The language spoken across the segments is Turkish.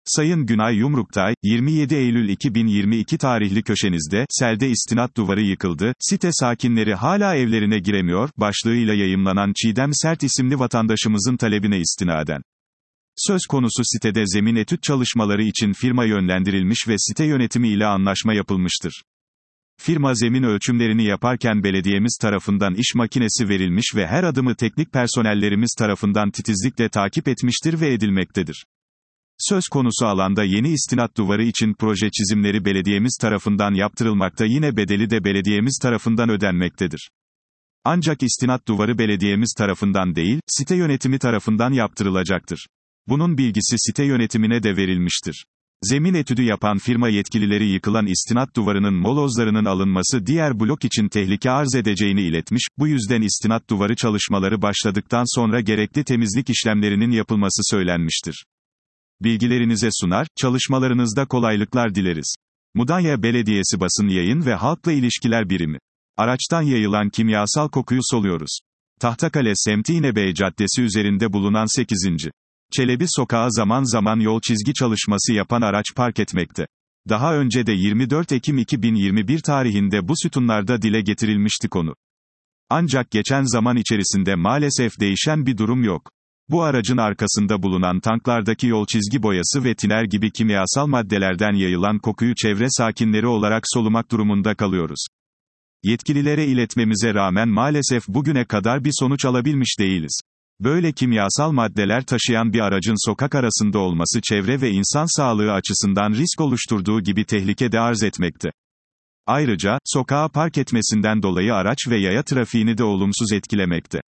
Sayın Günay Yumruktay, 27 Eylül 2022 tarihli köşenizde, selde istinat duvarı yıkıldı, site sakinleri hala evlerine giremiyor, başlığıyla yayımlanan Çiğdem Sert isimli vatandaşımızın talebine istinaden. Söz konusu sitede zemin etüt çalışmaları için firma yönlendirilmiş ve site yönetimi ile anlaşma yapılmıştır. Firma zemin ölçümlerini yaparken belediyemiz tarafından iş makinesi verilmiş ve her adımı teknik personellerimiz tarafından titizlikle takip etmiştir ve edilmektedir. Söz konusu alanda yeni istinat duvarı için proje çizimleri belediyemiz tarafından yaptırılmakta, yine bedeli de belediyemiz tarafından ödenmektedir. Ancak istinat duvarı belediyemiz tarafından değil, site yönetimi tarafından yaptırılacaktır. Bunun bilgisi site yönetimine de verilmiştir. Zemin etüdü yapan firma yetkilileri yıkılan istinat duvarının molozlarının alınması diğer blok için tehlike arz edeceğini iletmiş, bu yüzden istinat duvarı çalışmaları başladıktan sonra gerekli temizlik işlemlerinin yapılması söylenmiştir. Bilgilerinize sunar, çalışmalarınızda kolaylıklar dileriz. Mudanya Belediyesi Basın Yayın ve Halkla İlişkiler Birimi. Araçtan yayılan kimyasal kokuyu soluyoruz. Tahtakale semti İnebey Caddesi üzerinde bulunan 8. Çelebi Sokağı zaman zaman yol çizgi çalışması yapan araç park etmekte. Daha önce de 24 Ekim 2021 tarihinde bu sütunlarda dile getirilmişti konu. Ancak geçen zaman içerisinde maalesef değişen bir durum yok. Bu aracın arkasında bulunan tanklardaki yol çizgi boyası ve tiner gibi kimyasal maddelerden yayılan kokuyu çevre sakinleri olarak solumak durumunda kalıyoruz. Yetkililere iletmemize rağmen maalesef bugüne kadar bir sonuç alabilmiş değiliz. Böyle kimyasal maddeler taşıyan bir aracın sokak arasında olması çevre ve insan sağlığı açısından risk oluşturduğu gibi tehlike de arz etmekte. Ayrıca, sokağa park etmesinden dolayı araç ve yaya trafiğini de olumsuz etkilemekte.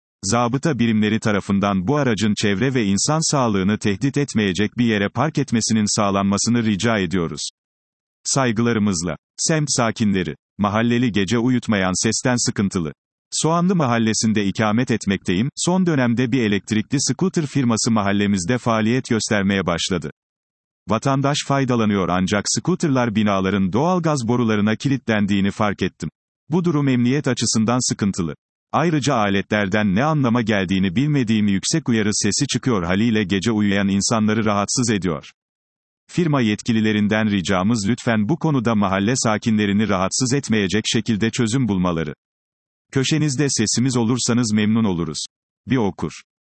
Zabıta birimleri tarafından bu aracın çevre ve insan sağlığını tehdit etmeyecek bir yere park etmesinin sağlanmasını rica ediyoruz. Saygılarımızla. Semt sakinleri. Mahalleli gece uyutmayan sesten sıkıntılı. Soğanlı Mahallesi'nde ikamet etmekteyim, son dönemde bir elektrikli scooter firması mahallemizde faaliyet göstermeye başladı. Vatandaş faydalanıyor ancak scooterlar binaların doğalgaz borularına kilitlendiğini fark ettim. Bu durum emniyet açısından sıkıntılı. Ayrıca aletlerden ne anlama geldiğini bilmediğim yüksek uyarı sesi çıkıyor haliyle gece uyuyan insanları rahatsız ediyor. Firma yetkililerinden ricamız lütfen bu konuda mahalle sakinlerini rahatsız etmeyecek şekilde çözüm bulmaları. Köşenizde sesimiz olursanız memnun oluruz. Bir okur.